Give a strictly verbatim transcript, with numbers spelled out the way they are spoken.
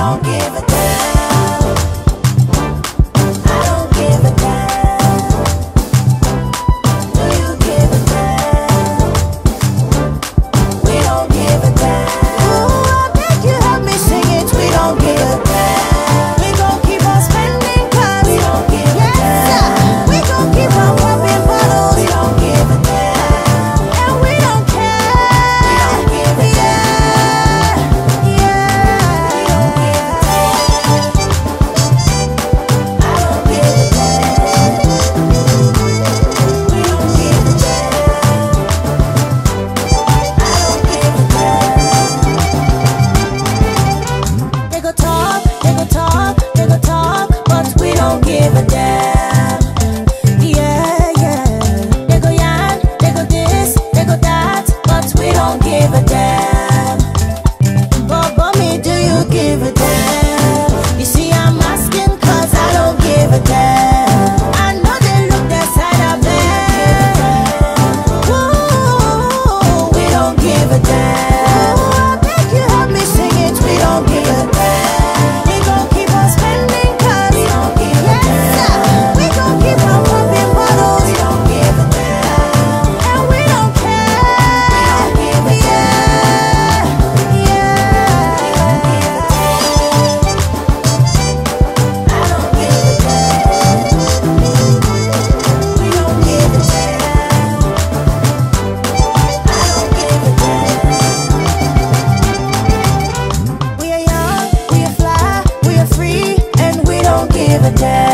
don't give a damn. I don't give a damn. Do you give a damn? We don't give a damn. Ooh, I beg you help me sing it. We don't give a damn. We gon' keep on spending cause we don't give a damn. We gon' keep on popping bottles. We don't give a damn. And we don't care. We don't give a damn. Yeah, yeah. We don't give a damn. I don't give a damn. We don't give a damn. I don't give a damn. They go talk, they go talk, they go talk, but we don't give a damn. Yeah, yeah. They go yan, they go this, they go that, but we don't give a damn. But, but me, do you give a damn? You see, I'm asking cause I don't give a damn. I know they look that side of them. Ooh, we don't give a damn. Ooh, I beg you help me sing it. We don't give a damn. We gon' keep on spending cause we don't give a damn. We gon' keep on popping bottles. We don't give a damn. And we don't care. We don't give a damn. Yeah, yeah. We don't give a damn. I don't give a damn. We don't give a damn. I don't give a damn. We are young, we are fly, we are free, and we don't give a damn.